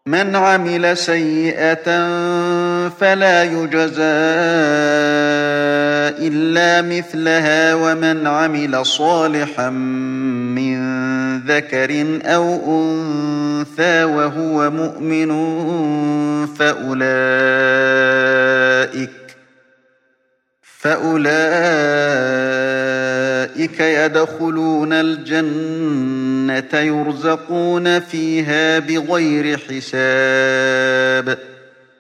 مَنْ عَمِلَ سَيِّئَةً فَلَا يُجْزَىٰ إِلَّا مِثْلَهَا وَمَنْ عَمِلَ صَالِحًا مِّن ذَكَرٍ أَوْ أُنثَىٰ وَهُوَ مُؤْمِنٌ فَأُولَٰئِكَ يَدْخُلُونَ الْجَنَّةَ يُرْزَقُونَ فِيهَا بِغَيْرِ حِسَابٍ